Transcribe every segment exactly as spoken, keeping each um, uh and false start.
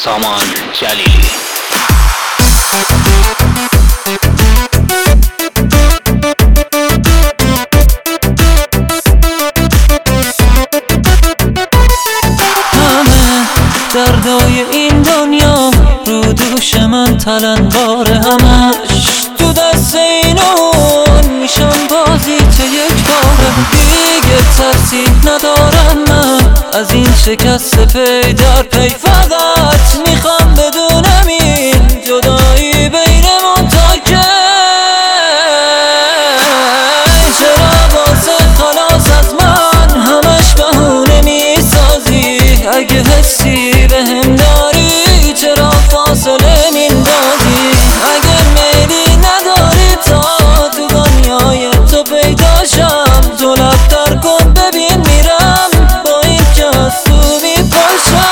سامان جلیلی. همه دردای این دنیا رو دوش من تلنبار، همش تو دست اینون میشم بازی چه یک باره. دیگه ترسی ندارم من از این شکست پی در پی، فقط میخوام بدونم این جدایی بینمون تا که چرا واسه خلاص از من همش بهونه میسازی؟ اگه حسی بهم داری چرا فاصله میندازی؟ اگه میلی نداری تا تو دنیای تو پیداشم، تو لبتر کن ببین میرم با این که از تو میپاشم.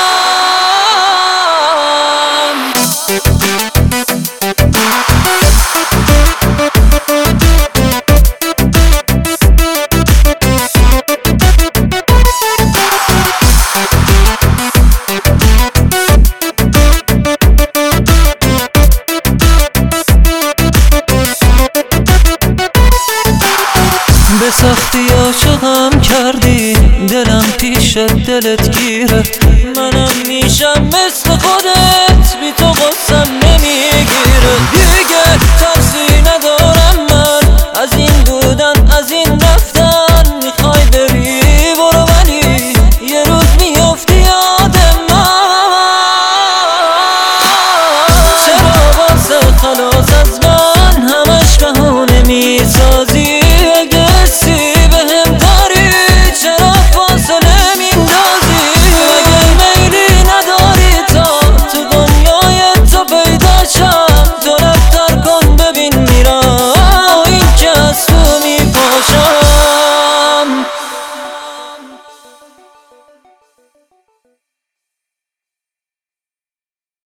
به سختی عاشقم کردی، دلم پیش دلت گیره.